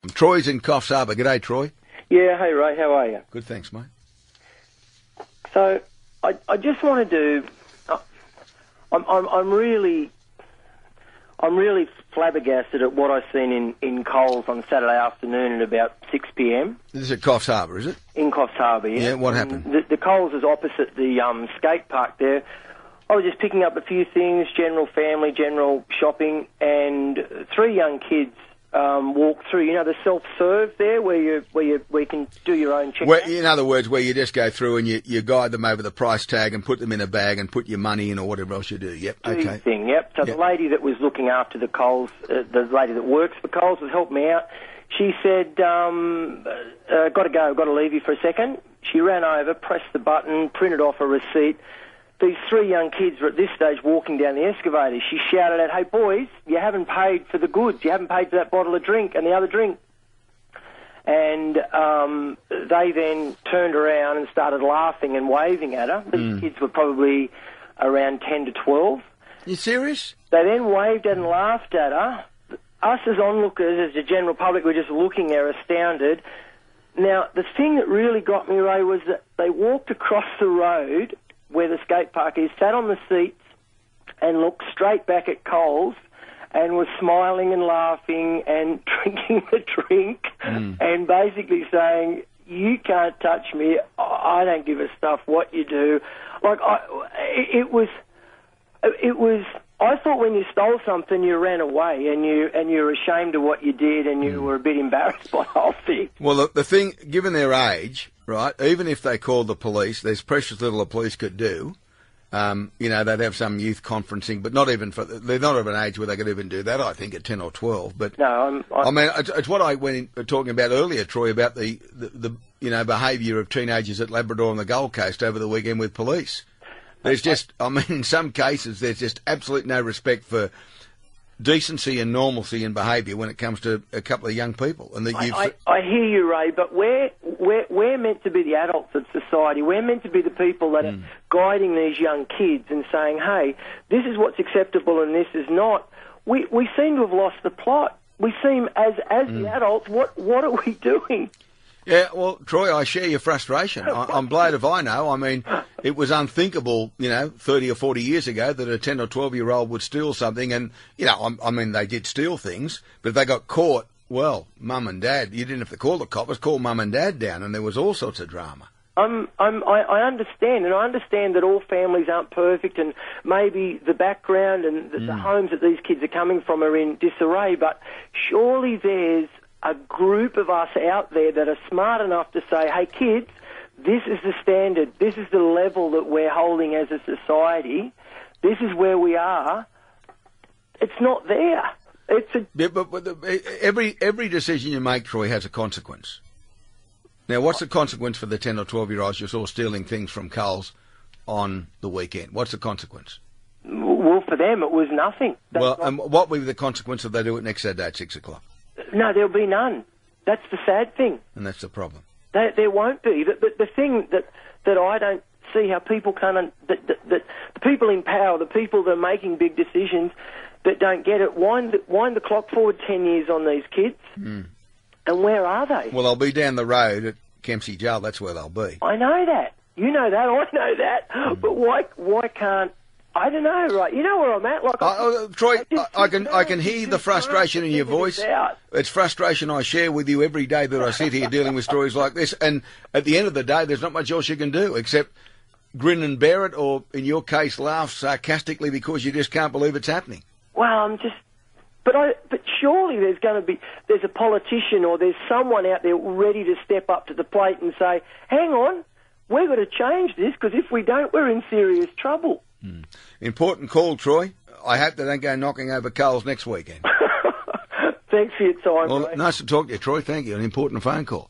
Troy's in Coffs Harbour. G'day, Troy. Yeah, hey Ray, how are you? Good, thanks, mate. So, I just want to do. I'm really flabbergasted at what I've seen in Coles on Saturday afternoon at about 6 p.m. This is at Coffs Harbour, is it? In Coffs Harbour, yeah. Yeah, what happened? The Coles is opposite the skate park there. I was just picking up a few things, general family, general shopping, and three young kids walk through. You know, the self-serve there where you can do your own checkout. In other words, where you just go through and you guide them over the price tag and put them in a bag and put your money in or whatever else you do. Yep, okay. Thing, yep. So yep. The lady that was looking after the Coles, the lady that works for Coles, was helping me out. She said, got to go, got to leave you for a second. She ran over, pressed the button, printed off a receipt. These three young kids were at this stage walking down the excavator. She shouted out, "Hey boys, you haven't paid for the goods. You haven't paid for that bottle of drink and the other drink." And they then turned around and started laughing and waving at her. These kids were probably around 10 to 12. You serious? They then waved at and laughed at her. Us as onlookers, as the general public, were just looking there astounded. Now, the thing that really got me, Ray, was that they walked across the road where the skate park is, sat on the seats and looked straight back at Coles and was smiling and laughing and drinking the drink and basically saying, "You can't touch me. I don't give a stuff what you do." Like, it was. I thought when you stole something, you ran away and you're ashamed of what you did and you were a bit embarrassed by the whole thing. Well, the thing, given their age, right, even if they called the police, there's precious little the police could do. You know, they'd have some youth conferencing, but not even they're not of an age where they could even do that, I think, at 10 or 12. But no, I mean, it's what I went in, talking about earlier, Troy, about the you know, behaviour of teenagers at Labrador and the Gold Coast over the weekend with police. There's just, I mean, in some cases, there's just absolute no respect for decency and normalcy and behaviour when it comes to a couple of young people. And that I hear you, Ray, but we're meant to be the adults of society. We're meant to be the people that are guiding these young kids and saying, "Hey, this is what's acceptable and this is not." We seem to have lost the plot. We seem, as the adults, what are we doing? Yeah, well, Troy, I share your frustration. I'm blowed if I know. I mean, it was unthinkable, you know, 30 or 40 years ago that a 10 or 12-year-old would steal something. And, you know, I mean, they did steal things, but if they got caught, well, mum and dad, you didn't have to call the coppers, call mum and dad down, and there was all sorts of drama. I understand, and I understand that all families aren't perfect, and maybe the background and the homes that these kids are coming from are in disarray, but surely there's a group of us out there that are smart enough to say, "Hey kids, this is the standard, this is the level that we're holding as a society, this is where we are." It's not there. Every decision you make, Troy, has a consequence. Now, what's the consequence for the 10 or 12-year-olds you saw stealing things from Coles on the weekend? What's the consequence? Well, for them, it was nothing. And what will be the consequence if they do it next Saturday at 6 o'clock? No, there'll be none. That's the sad thing. And that's the problem. There won't be. The thing that I don't see how people can't... the people in power, the people that are making big decisions that don't get it, wind the clock forward 10 years on these kids. And where are they? Well, they'll be down the road at Kempsey Jail. That's where they'll be. I know that. You know that. I know that. But why can't... I don't know, right? You know where I'm at. Like, Troy, I can hear the frustration in your voice. It's frustration I share with you every day that I sit here dealing with stories like this. And at the end of the day, there's not much else you can do except grin and bear it, or in your case, laugh sarcastically because you just can't believe it's happening. Well, but surely there's a politician or there's someone out there ready to step up to the plate and say, "Hang on, we've got to change this, because if we don't, we're in serious trouble." Important call, Troy. I hope they don't go knocking over Coles next weekend. Thanks for your time. Well, nice to talk to you, Troy. Thank you. An important phone call.